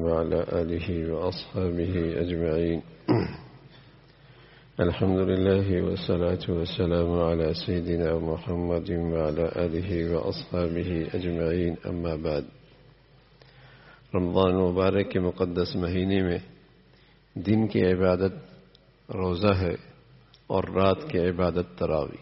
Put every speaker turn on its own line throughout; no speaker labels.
وعلى آله وأصحابه أجمعين. الحمد لله والصلاة والسلام على سيدنا محمد وعلى آله وأصحابه أجمعين. أما بعد. رمضان مبارک کے مقدس مہینے میں دن کی عبادت روزہ ہے اور رات کی عبادت تراویح.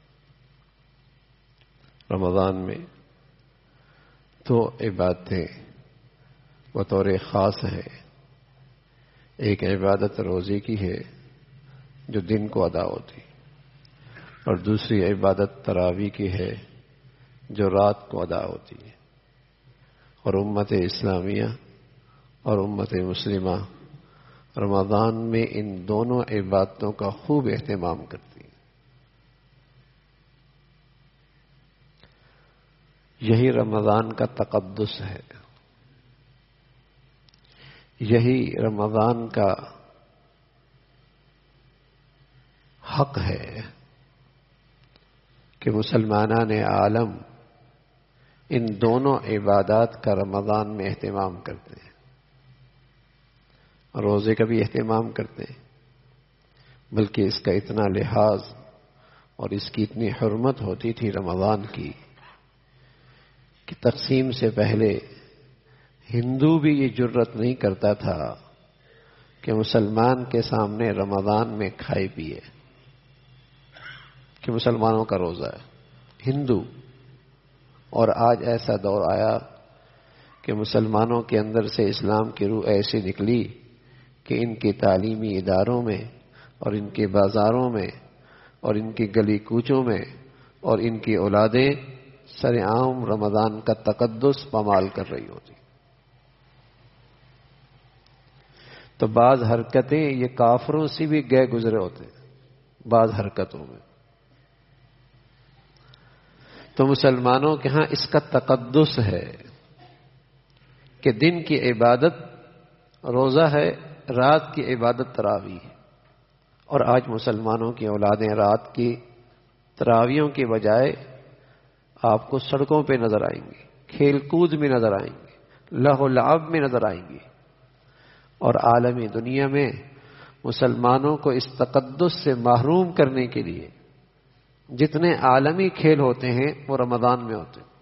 رمضان میں دو عبادتیں بطور خاص ہے. ایک عبادت روزے کی ہے جو دن کو ادا ہوتی، اور دوسری عبادت تراویح کی ہے جو رات کو ادا ہوتی ہے. اور امت اسلامیہ اور امت مسلمہ رمضان میں ان دونوں عبادتوں کا خوب اہتمام کرتی ہے. یہی رمضان کا تقدس ہے، یہی رمضان کا حق ہے کہ مسلمانان عالم ان دونوں عبادات کا رمضان میں اہتمام کرتے ہیں. روزے کا بھی اہتمام کرتے ہیں، بلکہ اس کا اتنا لحاظ اور اس کی اتنی حرمت ہوتی تھی رمضان کی کہ تقسیم سے پہلے ہندو بھی یہ جرت نہیں کرتا تھا کہ مسلمان کے سامنے رمضان میں کھائے پیے کہ مسلمانوں کا روزہ ہے. ہندو. اور آج ایسا دور آیا کہ مسلمانوں کے اندر سے اسلام کی روح ایسی نکلی کہ ان کے تعلیمی اداروں میں اور ان کے بازاروں میں اور ان کی گلی کوچوں میں اور ان کی اولادیں سر عام رمضان کا تقدس پامال کر رہی ہوتی. تو بعض حرکتیں یہ کافروں سے بھی گئے گزرے ہوتے ہیں. بعض حرکتوں میں تو مسلمانوں کے ہاں اس کا تقدس ہے کہ دن کی عبادت روزہ ہے، رات کی عبادت تراویح ہے. اور آج مسلمانوں کی اولادیں رات کی تراویحوں کے بجائے آپ کو سڑکوں پہ نظر آئیں گی، کھیل کود میں نظر آئیں گی، لہو و لعب میں نظر آئیں گی. اور عالمی دنیا میں مسلمانوں کو اس تقدس سے محروم کرنے کے لیے جتنے عالمی کھیل ہوتے ہیں وہ رمضان میں ہوتے ہیں.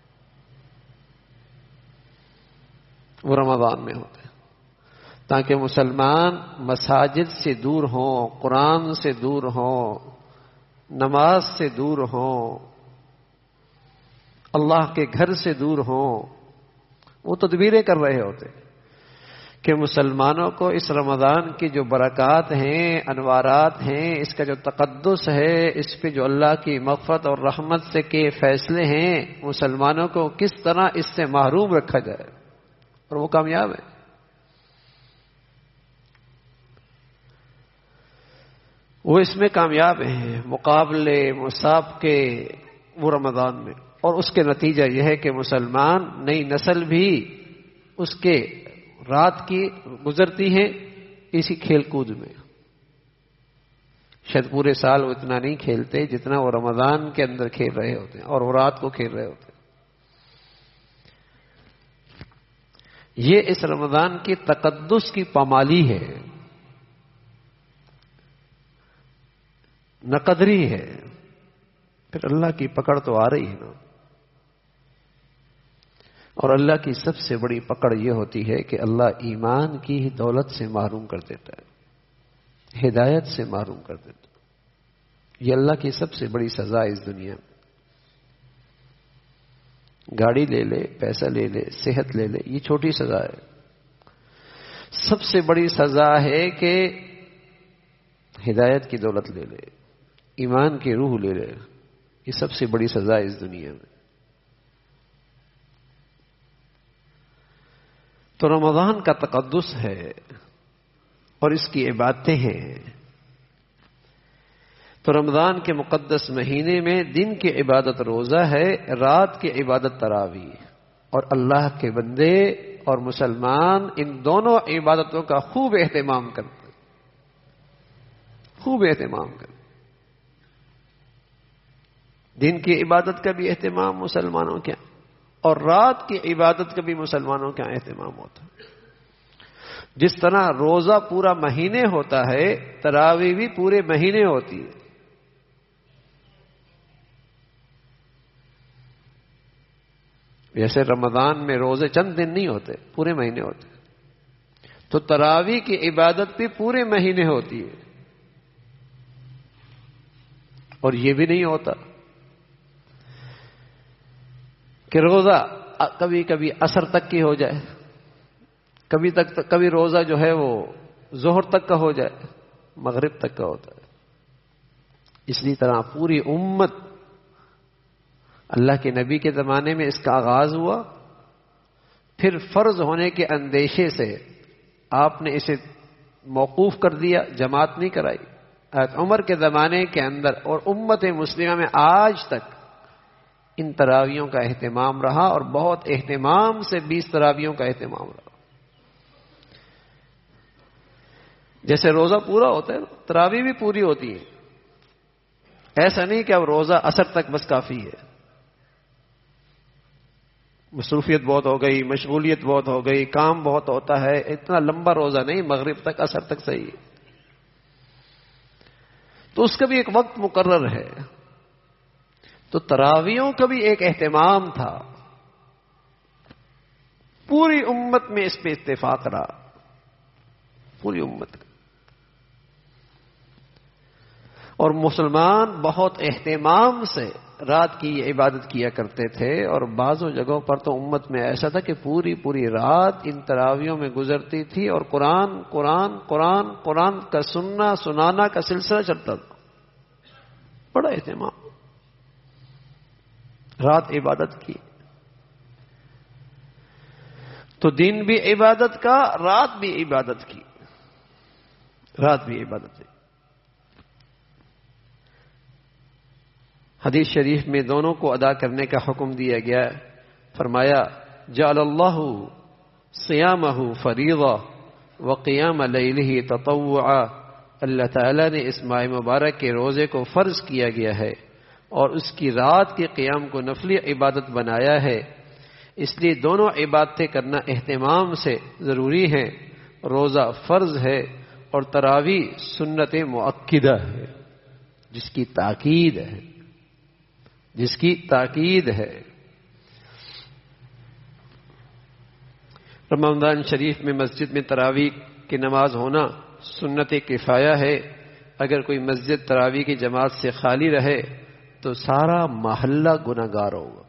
وہ رمضان میں ہوتے ہیں تاکہ مسلمان مساجد سے دور ہوں، قرآن سے دور ہوں، نماز سے دور ہوں، اللہ کے گھر سے دور ہوں. وہ تدبیریں کر رہے ہوتے ہیں کہ مسلمانوں کو اس رمضان کی جو برکات ہیں، انوارات ہیں، اس کا جو تقدس ہے، اس پہ جو اللہ کی مغفرت اور رحمت سے کے فیصلے ہیں، مسلمانوں کو کس طرح اس سے محروم رکھا جائے. اور وہ کامیاب ہے. وہ اس میں کامیاب ہیں. مقابلے، مسابقے وہ رمضان میں. اور اس کے نتیجہ یہ ہے کہ مسلمان نئی نسل بھی اس کے رات کی گزرتی ہے اسی کھیل کود میں. شاید پورے سال وہ اتنا نہیں کھیلتے جتنا وہ رمضان کے اندر کھیل رہے ہوتے ہیں، اور وہ رات کو کھیل رہے ہوتے ہیں. یہ اس رمضان کی تقدس کی پامالی ہے، نقدری ہے. پھر اللہ کی پکڑ تو آ رہی ہے نا. اور اللہ کی سب سے بڑی پکڑ یہ ہوتی ہے کہ اللہ ایمان کی دولت سے محروم کر دیتا ہے، ہدایت سے محروم کر دیتا ہے. یہ اللہ کی سب سے بڑی سزا ہے اس دنیا میں. گاڑی لے لے، پیسہ لے لے، صحت لے لے، یہ چھوٹی سزا ہے. سب سے بڑی سزا ہے کہ ہدایت کی دولت لے لے، ایمان کی روح لے لے. یہ سب سے بڑی سزا ہے اس دنیا میں. تو رمضان کا تقدس ہے اور اس کی عبادتیں ہیں. تو رمضان کے مقدس مہینے میں دن کی عبادت روزہ ہے، رات کی عبادت تراویح. اور اللہ کے بندے اور مسلمان ان دونوں عبادتوں کا خوب اہتمام کرتے ہیں، خوب اہتمام کرتے. دن کی عبادت کا بھی اہتمام مسلمانوں کے، اور رات کی عبادت کا بھی مسلمانوں کا اہتمام ہوتا ہے. جس طرح روزہ پورا مہینے ہوتا ہے، تراویح بھی پورے مہینے ہوتی ہے۔ جیسے رمضان میں روزے چند دن نہیں ہوتے، پورے مہینے ہوتے، تو تراویح کی عبادت بھی پورے مہینے ہوتی ہے۔ اور یہ بھی نہیں ہوتا کہ روزہ کبھی کبھی عصر تک کی ہو جائے، کبھی روزہ جو ہے وہ ظہر تک کا ہو جائے، مغرب تک کا ہوتا ہے۔ اسی طرح پوری امت، اللہ کے نبی کے زمانے میں اس کا آغاز ہوا، پھر فرض ہونے کے اندیشے سے آپ نے اسے موقوف کر دیا، جماعت نہیں کرائی۔ حضرت عمر کے زمانے کے اندر اور امت مسلمہ میں آج تک ان تراویحوں کا اہتمام رہا، اور بہت اہتمام سے 20 تراویحوں کا اہتمام رہا۔ جیسے روزہ پورا ہوتا ہے، تراویح بھی پوری ہوتی ہے۔ ایسا نہیں کہ اب روزہ عصر تک بس کافی ہے، مصروفیت بہت ہو گئی، مشغولیت بہت ہو گئی، کام بہت ہوتا ہے، اتنا لمبا روزہ نہیں، مغرب تک عصر تک صحیح ہے۔ تو اس کا بھی ایک وقت مقرر ہے۔ تو تراویحوں کا بھی ایک اہتمام تھا، پوری امت میں اس پہ اتفاق رہا، پوری امت کا۔ اور مسلمان بہت اہتمام سے رات کی یہ عبادت کیا کرتے تھے، اور بعضوں جگہوں پر تو امت میں ایسا تھا کہ پوری پوری رات ان تراویحوں میں گزرتی تھی، اور قرآن قرآن قرآن قرآن کا سننا سنانا کا سلسلہ چلتا تھا۔ بڑا اہتمام، رات عبادت کی۔ تو دن بھی عبادت کا، رات بھی عبادت کی، رات بھی عبادت کی۔ حدیث شریف میں دونوں کو ادا کرنے کا حکم دیا گیا، فرمایا جعل اللہ صیامہ فریضہ وقیام لیلہ تطوعا، اللہ تعالیٰ نے اس ماہ مبارک کے روزے کو فرض کیا گیا ہے اور اس کی رات کے قیام کو نفلی عبادت بنایا ہے، اس لیے دونوں عبادتیں کرنا اہتمام سے ضروری ہیں۔ روزہ فرض ہے اور تراویح سنت مؤکدہ ہے، جس کی تاکید ہے، جس کی تاکید ہے۔ رمضان شریف میں مسجد میں تراویح کی نماز ہونا سنت کفایہ ہے۔ اگر کوئی مسجد تراویح کی جماعت سے خالی رہے تو سارا محلہ گنہگار ہوگا۔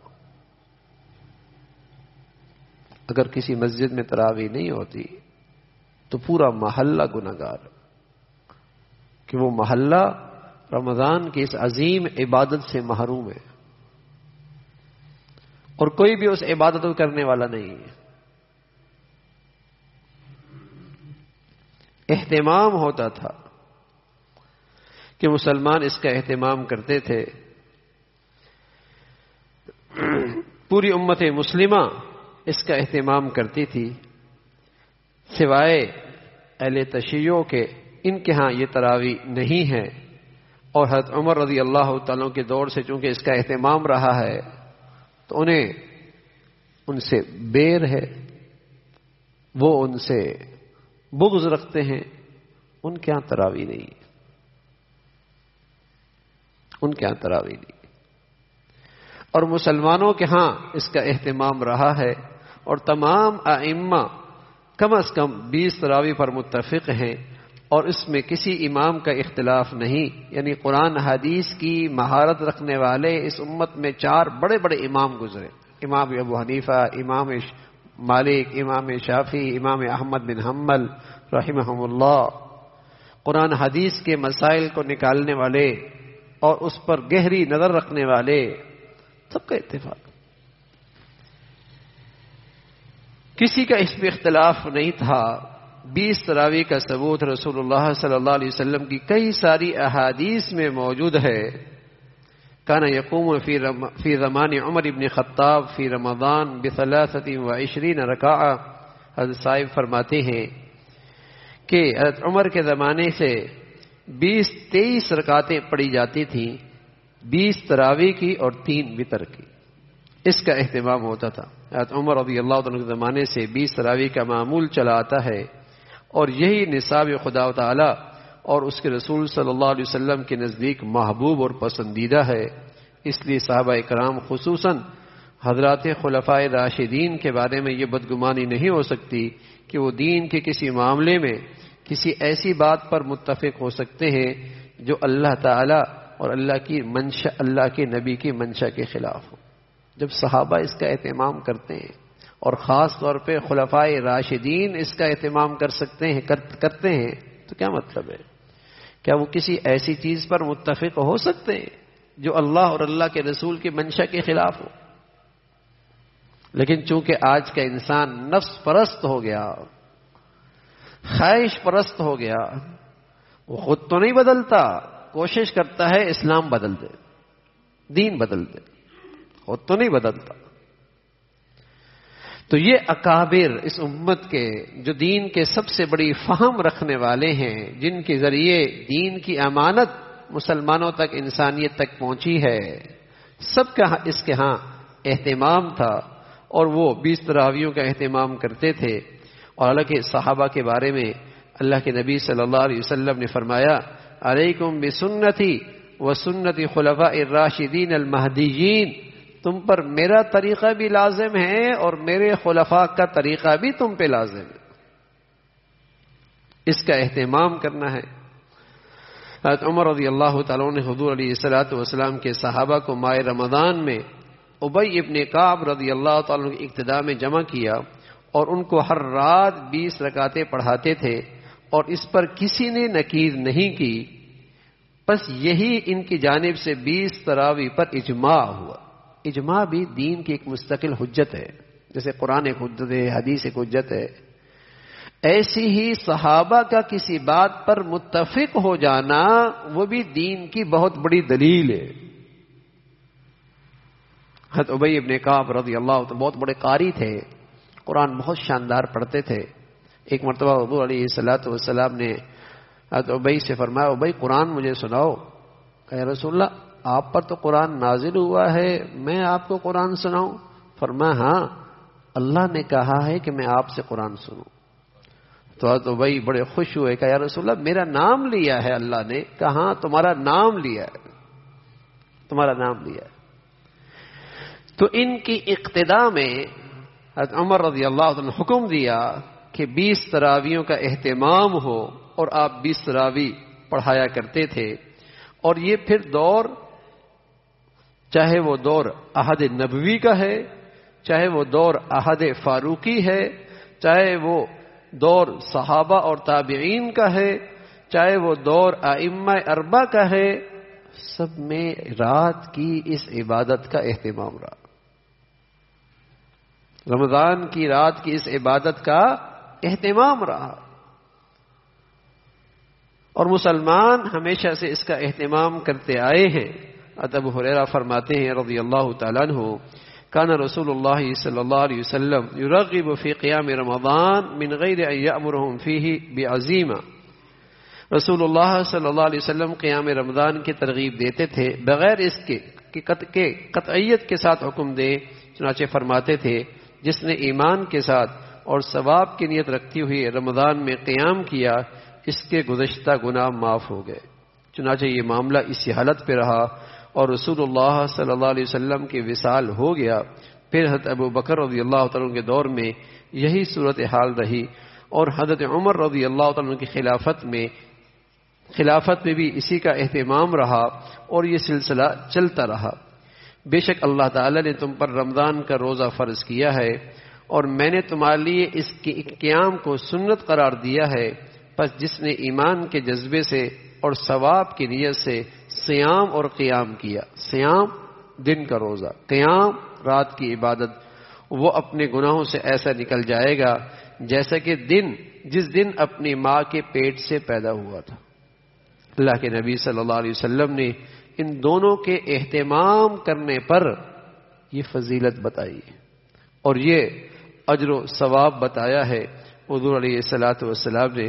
اگر کسی مسجد میں تراویح نہیں ہوتی تو پورا محلہ گنہگار، کہ وہ محلہ رمضان کی اس عظیم عبادت سے محروم ہے، اور کوئی بھی اس عبادت کو کرنے والا نہیں ہے۔ اہتمام ہوتا تھا کہ مسلمان اس کا اہتمام کرتے تھے، پوری امت مسلمہ اس کا اہتمام کرتی تھی، سوائے اہل تشیع کے، ان کے ہاں یہ تراویح نہیں ہے۔ اور حضرت عمر رضی اللہ تعالیٰ کے دور سے چونکہ اس کا اہتمام رہا ہے تو انہیں ان سے بیر ہے، وہ ان سے بغض رکھتے ہیں، ان کے ہاں تراویح نہیں، ان کے ہاں تراویح نہیں۔ اور مسلمانوں کے ہاں اس کا اہتمام رہا ہے، اور تمام ائمہ کم از کم 20 تراویح پر متفق ہیں، اور اس میں کسی امام کا اختلاف نہیں۔ یعنی قرآن حدیث کی مہارت رکھنے والے اس امت میں 4 بڑے بڑے امام گزرے، امام ابو حنیفہ، امام مالک، امام شافعی، امام احمد بن حنبل رحمہم اللہ، قرآن حدیث کے مسائل کو نکالنے والے اور اس پر گہری نظر رکھنے والے، سب کا اتفاق، کسی کا اس پہ اختلاف نہیں تھا۔ 20 تراویح کا ثبوت رسول اللہ صلی اللہ علیہ وسلم کی کئی ساری احادیث میں موجود ہے۔ کان یقوم فی زمان عمر بن خطاب فی رمضان ب23 رکعہ، حضرت صاحب فرماتے ہیں کہ حضرت عمر کے زمانے سے 23 رکعتیں پڑھی جاتی تھیں، 20 تراویح کی اور 3 وتر کی، اس کا اہتمام ہوتا تھا۔ حضرت عمر رضی اللہ عنہ کے زمانے سے 20 تراویح کا معمول چلا آتا ہے، اور یہی نصاب خدا تعالی اور اس کے رسول صلی اللہ علیہ وسلم کے نزدیک محبوب اور پسندیدہ ہے۔ اس لیے صحابہ کرام خصوصاً حضرات خلفائے راشدین کے بارے میں یہ بدگمانی نہیں ہو سکتی کہ وہ دین کے کسی معاملے میں کسی ایسی بات پر متفق ہو سکتے ہیں جو اللہ تعالی اور اللہ کے نبی کی منشا کے خلاف ہو۔ جب صحابہ اس کا اہتمام کرتے ہیں اور خاص طور پہ خلفائے راشدین اس کا اہتمام کرتے ہیں تو کیا مطلب ہے؟ کیا وہ کسی ایسی چیز پر متفق ہو سکتے ہیں جو اللہ اور اللہ کے رسول کی منشا کے خلاف ہو؟ لیکن چونکہ آج کا انسان نفس پرست ہو گیا، خواہش پرست ہو گیا، وہ خود تو نہیں بدلتا، کوشش کرتا ہے اسلام بدل دے، دین بدل دے، خود تو نہیں بدلتا۔ تو یہ اکابر اس امت کے جو دین کے سب سے بڑی فہم رکھنے والے ہیں، جن کے ذریعے دین کی امانت مسلمانوں تک، انسانیت تک پہنچی ہے، سب کا اس کے ہاں اہتمام تھا اور وہ 20 تراویحوں کا اہتمام کرتے تھے۔ اور حالانکہ صحابہ کے بارے میں اللہ کے نبی صلی اللہ علیہ وسلم نے فرمایا علیکم بسنتی وسنت خلفاء الراشدین المہدیین، تم پر میرا طریقہ بھی لازم ہے اور میرے خلفاء کا طریقہ بھی تم پہ لازم ہے، اس کا اہتمام کرنا ہے۔ حضرت عمر رضی اللہ تعالیٰ نے حضور علیہ الصلوۃ والسلام کے صحابہ کو ماہ رمضان میں ابی ابن کعب رضی اللہ تعالیٰ کی اقتداء میں جمع کیا اور ان کو ہر رات 20 رکعتیں پڑھاتے تھے، اور اس پر کسی نے نکیر نہیں کی، بس یہی ان کی جانب سے 20 تراویح پر اجماع ہوا۔ اجماع بھی دین کی ایک مستقل حجت ہے، جیسے قرآن ایک حجت ہے، حدیث ایک حجت ہے، ایسی ہی صحابہ کا کسی بات پر متفق ہو جانا وہ بھی دین کی بہت بڑی دلیل ہے۔ حضرت ابی ابن کعب رضی اللہ عنہ بہت بڑے قاری تھے، قرآن بہت شاندار پڑھتے تھے۔ ایک مرتبہ حضور علیہ الصلوۃ والسلام نے حضرت ابی سے فرمایا ابی قرآن مجھے سناؤ۔ کہ یا رسول اللہ آپ پر تو قرآن نازل ہوا ہے، میں آپ کو قرآن سناؤں؟ فرمایا ہاں، اللہ نے کہا ہے کہ میں آپ سے قرآن سنوں۔ تو حضرت ابی بڑے خوش ہوئے کہ یا رسول اللہ میرا نام لیا ہے اللہ نے؟ کہا ہاں تمہارا نام لیا ہے، تمہارا نام لیا ہے۔ تو ان کی اقتداء میں حضرت عمر رضی اللہ عنہ نے حکم دیا کہ 20 تراویحوں کا اہتمام ہو، اور آپ 20 تراویح پڑھایا کرتے تھے۔ اور یہ پھر دور، چاہے وہ دور عہد نبوی کا ہے، چاہے وہ دور عہد فاروقی ہے، چاہے وہ دور صحابہ اور تابعین کا ہے، چاہے وہ دور ائمہ اربعہ کا ہے، سب میں رات کی اس عبادت کا اہتمام رہا۔ رمضان کی رات کی اس عبادت کا اہتمام رہا، اور مسلمان ہمیشہ سے اس کا اہتمام کرتے آئے ہیں۔ ابو ہریرہ فرماتے ہیں رضی اللہ تعالیٰ عنہ کان رسول اللہ صلی اللہ علیہ وسلم یرغب فی قیام رمضان من غیر ان یأمرهم فیہ بعزیمہ۔ رسول اللہ صلی اللہ علیہ وسلم قیام رمضان کی ترغیب دیتے تھے بغیر اس کے کہ قطعیت کے ساتھ حکم دے، چنانچہ فرماتے تھے جس نے ایمان کے ساتھ اور ثواب کی نیت رکھتی ہوئی رمضان میں قیام کیا اس کے گزشتہ گناہ معاف ہو گئے۔ چنانچہ یہ معاملہ اسی حالت پہ رہا اور رسول اللہ صلی اللہ علیہ وسلم کی وصال ہو گیا۔ پھر حضرت ابو بکر رضی اللہ تعالیٰ کے دور میں یہی صورتحال رہی، اور حضرت عمر رضی اللہ تعالیٰ کی خلافت میں بھی اسی کا اہتمام رہا، اور یہ سلسلہ چلتا رہا۔ بے شک اللہ تعالیٰ نے تم پر رمضان کا روزہ فرض کیا ہے، اور میں نے تمہارے لیے اس کے قیام کو سنت قرار دیا ہے، پس جس نے ایمان کے جذبے سے اور ثواب کی نیت سے صیام اور قیام کیا، صیام دن کا روزہ، قیام رات کی عبادت، وہ اپنے گناہوں سے ایسا نکل جائے گا جیسا کہ جس دن اپنی ماں کے پیٹ سے پیدا ہوا تھا۔ اللہ کے نبی صلی اللہ علیہ وسلم نے ان دونوں کے اہتمام کرنے پر یہ فضیلت بتائی ہے اور یہ اجر و ثواب بتایا ہے۔ حضور علیہ الصلوۃ والسلام نے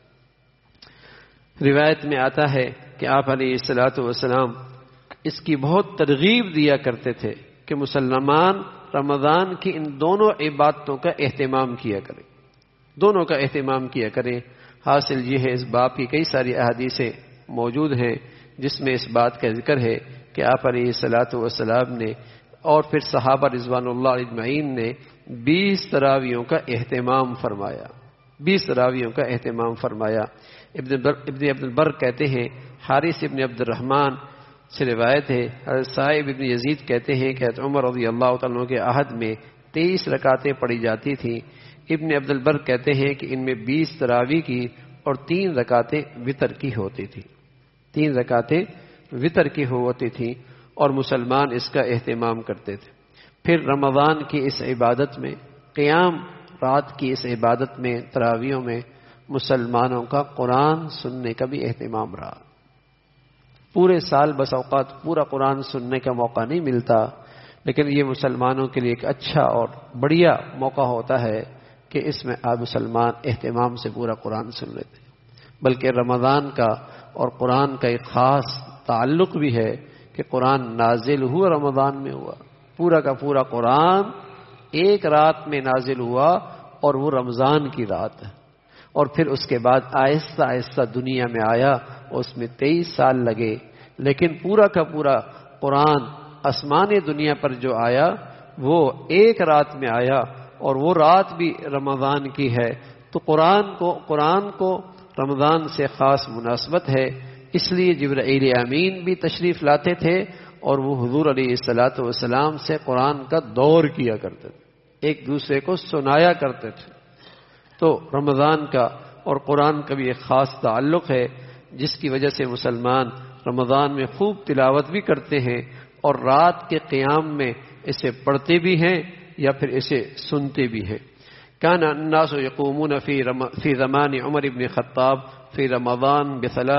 روایت میں آتا ہے کہ آپ علیہ الصلوۃ والسلام اس کی بہت ترغیب دیا کرتے تھے کہ مسلمان رمضان کی ان دونوں عبادتوں کا اہتمام کیا کریں۔ دونوں کا اہتمام کیا کریں۔ حاصل یہ ہے اس باب کی کئی ساری احادیثیں موجود ہیں جس میں اس بات کا ذکر ہے کہ آپ علیہ الصلاۃ والسلام نے اور پھر صحابہ رضوان اللہ اجمعین نے 20 تراویحوں کا اہتمام فرمایا، 20 تراویحوں کا اہتمام فرمایا۔ ابن عبد البر کہتے ہیں، حارث ابن عبد الرحمن سے روایت ہے، حضرت صائب ابن یزید کہتے ہیں کہ حضرت عمر رضی اللہ تعالیٰ عنہ کے عہد میں 23 رکعتیں پڑھی جاتی تھیں۔ ابن عبد البر کہتے ہیں کہ ان میں 20 تراویح کی اور 3 رکعتیں وتر کی ہوتی تھی، 3 رکعتیں وتر کی ہوتی تھیں اور مسلمان اس کا اہتمام کرتے تھے۔ پھر رمضان کی اس عبادت میں، قیام رات کی اس عبادت میں، تراویحوں میں مسلمانوں کا قرآن سننے کا بھی اہتمام رہا۔ پورے سال بس اوقات پورا قرآن سننے کا موقع نہیں ملتا، لیکن یہ مسلمانوں کے لیے ایک اچھا اور بڑھیا موقع ہوتا ہے کہ اس میں آپ مسلمان اہتمام سے پورا قرآن سن لیتے ہیں۔ بلکہ رمضان کا اور قرآن کا ایک خاص تعلق بھی ہے کہ قرآن نازل ہوا رمضان میں ہوا، پورا کا پورا قرآن ایک رات میں نازل ہوا اور وہ رمضان کی رات ہے، اور پھر اس کے بعد آہستہ آہستہ دنیا میں آیا، اس میں 23 سال لگے، لیکن پورا کا پورا قرآن آسمان دنیا پر جو آیا وہ ایک رات میں آیا، اور وہ رات بھی رمضان کی ہے۔ تو قرآن کو رمضان سے خاص مناسبت ہے، اس لیے جبرائیل امین بھی تشریف لاتے تھے اور وہ حضور علیہ الصلاۃ والسلام سے قرآن کا دور کیا کرتے تھے، ایک دوسرے کو سنایا کرتے تھے۔ تو رمضان کا اور قرآن کا بھی ایک خاص تعلق ہے، جس کی وجہ سے مسلمان رمضان میں خوب تلاوت بھی کرتے ہیں اور رات کے قیام میں اسے پڑھتے بھی ہیں یا پھر اسے سنتے بھی ہیں۔ کان الناس یقومون فی زمان عمر بن خطاب فی رمضان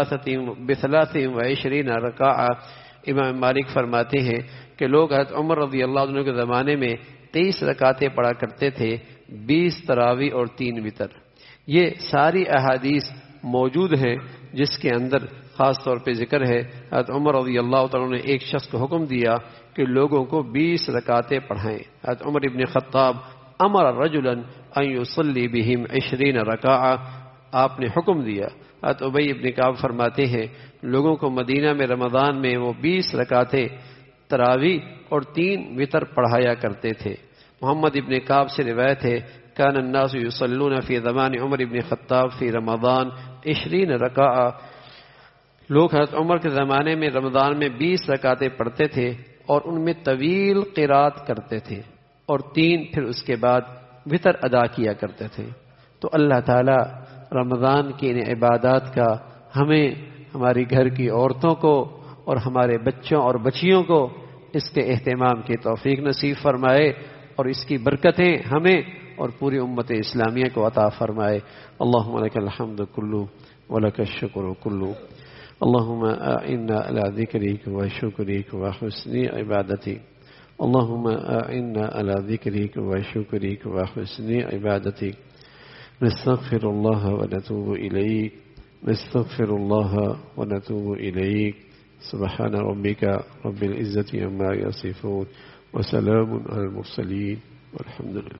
ب23 رکعہ۔ امام مالک فرماتے ہیں کہ لوگ حضرت عمر رضی اللہ عنہ کے زمانے میں 23 رکعتیں پڑھا کرتے تھے، 20 تراویح اور 3 وتر۔ یہ ساری احادیث موجود ہیں جس کے اندر خاص طور پہ ذکر ہے حضرت عمر رضی اللہ تعالیٰ نے ایک شخص کو حکم دیا کہ لوگوں کو 20 رکعتیں پڑھائیں۔ حضرت عمر ابن خطاب امر رجلا ان یصلی بہم 20 رکعہ، آپ نے حکم دیا۔ حضرت ابی ابن کعب فرماتے ہیں لوگوں کو مدینہ میں رمضان میں وہ 20 رکعتیں تراویح اور 3 وتر پڑھایا کرتے تھے۔ محمد ابن کعب سے روایت ہے کان الناس یصلون فی زمان عمر ابن خطاب فی رمضان 20 رکعہ، لوگ حضرت عمر کے زمانے میں رمضان میں 20 رکعتیں پڑھتے تھے اور ان میں طویل قرات کرتے تھے اور 3 پھر اس کے بعد وتر ادا کیا کرتے تھے۔ تو اللہ تعالی رمضان کی ان عبادات کا ہمیں، ہماری گھر کی عورتوں کو اور ہمارے بچوں اور بچیوں کو اس کے اہتمام کی توفیق نصیب فرمائے اور اس کی برکتیں ہمیں اور پوری امت اسلامیہ کو عطا فرمائے۔ اللہم لک الحمد کلو ولک الشکر کلو، اللہم اعنا علی ذکرک و شکرک و حسن عبادتک، اللہم اعنا علی ذکرک و شکرک و حسن عبادتک، نستغفر اللہ و نتوب الیک، نستغفر اللہ و نتوب الیک، سبحان ربک رب العزة عما یصفون وسلام علی المرسلین والحمد للہ۔